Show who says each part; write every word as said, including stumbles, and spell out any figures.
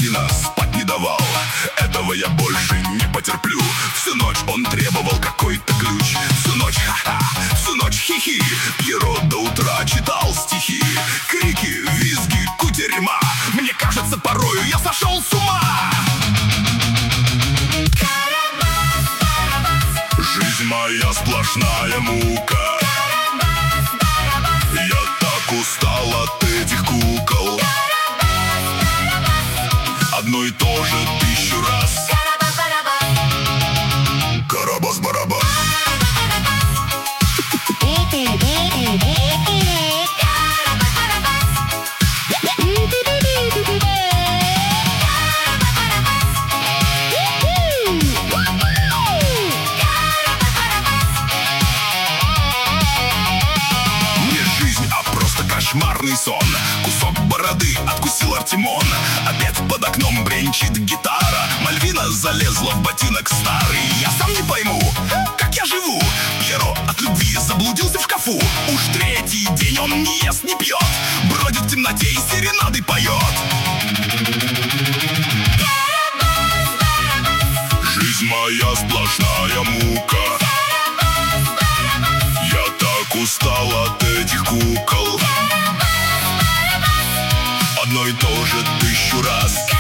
Speaker 1: Марвина спать не давал. Этого я больше не потерплю. Всю ночь он требовал какой-то ключ. Всю ночь ха-ха, всю ночь хихи. Пьеро до утра читал стихи. Крики, визги, кутерьма. Мне кажется, порою я сошел с ума. Жизнь моя сплошная мука. Я так устал от этих кукол. Одно и то же тысячу раз. Карабас-барабас. Кошмарный сон. Кусок бороды откусил Артемон. Обед под окном, бренчит гитара. Мальвина залезла в ботинок старый. Я сам не пойму, как я живу. Пьеро от любви заблудился в шкафу. Уж третий день он не ест, не пьет. Бродит в темноте и серенады поет. Жизнь моя сплошная мука. Я так устал от этих кукол. Одно и то же тысячу раз.